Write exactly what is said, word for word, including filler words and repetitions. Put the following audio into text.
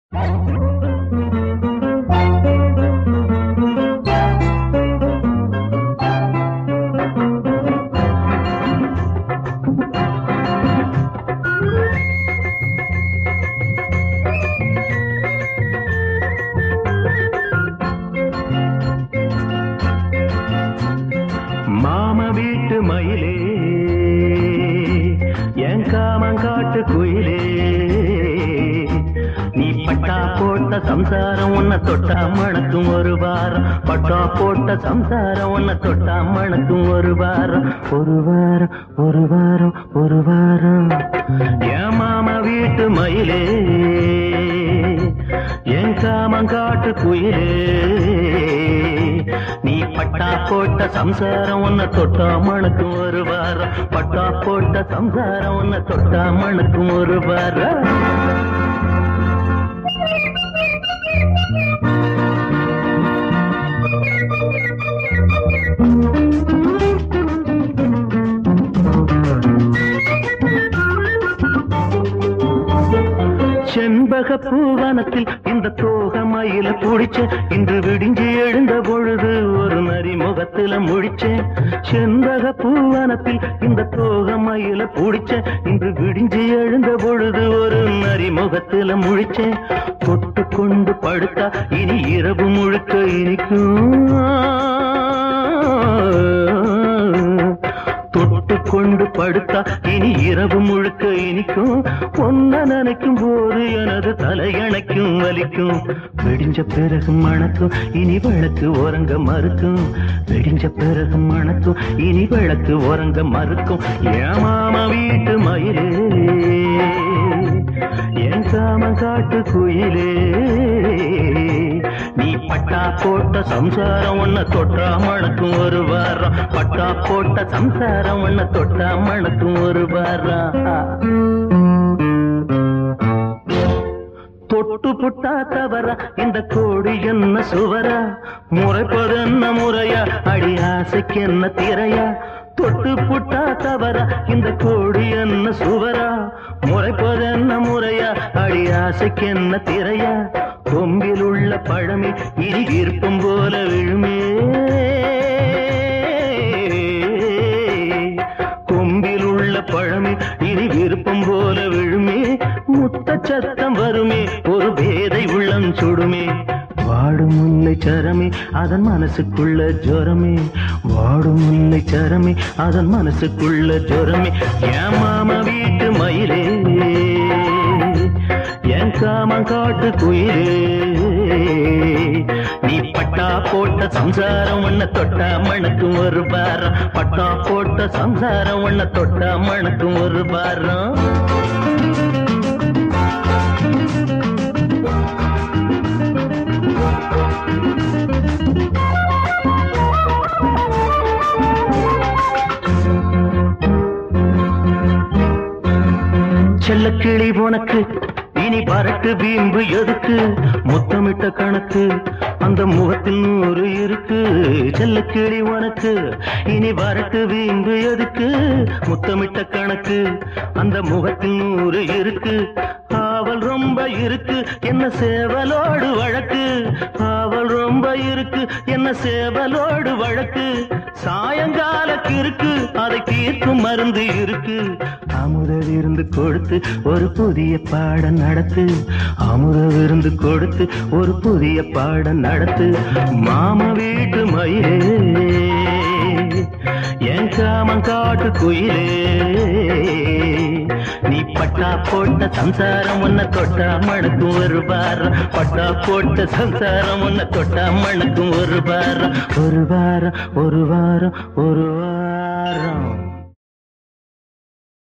மாம வீட்டு மயிலே என் காமங்காட்டு குயிலே நீ பட்டா போட்ட சம்சாரம் உன்னை தொட்டா மணக்கும் ஒரு வாரம் பட்டா போட்ட சம்சாரம் உன்னை தொட்டா மணக்கும் ஒரு வாரம் ஒரு வாரம் ஒரு வாரம் ஒரு வாரம் என் மாம வீட்டு மயிலே என் காமங்காட்டு குயிலே நீ பட்டா போட்ட சம்சாரம் உன்னை தொட்டா மணக்கும் ஒரு வாரம் பட்டா போட்ட சம்சாரம் உன்னை தொட்டா மணக்கும் ஒரு வாரம் செண்பக பூவனத்தில் இந்த தோக மயில புடிச்ச இன்று விடிஞ்சு எழுந்த பொழுது ஒரு நரி முகத்துல முடிச்சேன் செண்பக பூவனத்தில் இந்த தோக மயில புடிச்ச இன்று விடிஞ்சு எழுந்த பொழுது ஒரு நரி முகத்துல முழிச்சேன் தொட்டு கொண்டு படுத்தா இனி இரவு முழுக்க இனிக்கும் தொட்டு கொண்டு படுத்தா இனி இரவு முழுக்க இனிக்கும் பொன்ன நினைக்கும் போது எனது தலையணைக்கும் வலிக்கும் வெடிஞ்ச பிறகு மணக்கும் இனி விளக்கு உறங்க மறுக்கும் வெடிஞ்ச பிறகு மணக்கும் இனி விளக்கு உறங்க மறுக்கும் என் மாமா வீட்டு மயிலே என் காமங்காட்டு குயிலே நீ பட்டா போட்ட சம்சாரம் உன்னை தொட்டா மணக்கும் ஒரு வாரம் பட்டா போட்ட சம்சாரம் உன்னை தொட்டா மணக்கும் ஒரு வாரம் தொட்டு புட்டா தவற இந்த கோடி என்ன சுவரா முறைப்பது என்ன முறையா அடி ஆசைக்கு என்ன திரையா தொட்டு புட்டா தவற இந்த கோடி என்ன சுவரா முறைப்பது என்ன முறையா அடி ஆசைக்கு என்ன திரையா கொம்பில் உள்ள பழமே இனி விருப்பம் போல விழுமே கொம்பில் உள்ள பழமே இனி விருப்பம் போல விழுமே முத்த சத்தம் வருமே ஒரு பேதை உள்ளம் சுடுமே வாடும் முல்லை சரமே அதன் மனசுக்குள்ள ஜோரமே வாடும் முல்லை சரமே அதன் மனசுக்குள்ள ஜோரமே என் மாமா வீட்டு மயிலே என் காமங்காட்டு குயிலே நீ பட்டா போட்ட சம்சாரம் உன்னை தொட்டா மணக்கும் ஒரு வாரம் பட்டா போட்ட சம்சாரம் உன்னை தொட்டா மணக்கும் ஒரு வாரம் செல்லக்கிளி உனக்கு இனி பரட்டு வீம்பு எதுக்கு முத்தமிட்ட கணக்கு அந்த முகத்தில் நூறு இருக்கு செல்லக்கிளி உனக்கு இனி வரட்டு வீம்பு எதுக்கு முத்தமிட்ட கணக்கு அந்த முகத்தில் நூறு இருக்கு ஆவல் ரொம்ப இருக்கு என்ன சேவலோடு வழக்கு ஆவல் ரொம்ப இருக்கு என்ன சேவலோடு வழக்கு சாயங்காலக்கு இருக்கு அதை தீர்க்கும் மருந்து இருக்கு அமுத விருந்து கொடுத்து ஒரு புதிய பாடம் நடத்து அமுத விருந்து கொடுத்து ஒரு புதிய பாடம் நடத்து மாமா வீட்டு மயிலே என் காமங்காட்டு குயிலே நீ பட்டா போட்ட சம்சாரம் உன்னை தொட்டா மணக்கும் ஒரு வாரம் பட்டா போட்ட சம்சாரம் உன்னை தொட்டா மணக்கும் ஒரு வாரம் ஒரு வாரம் ஒரு வாரம் ஒரு வாரம்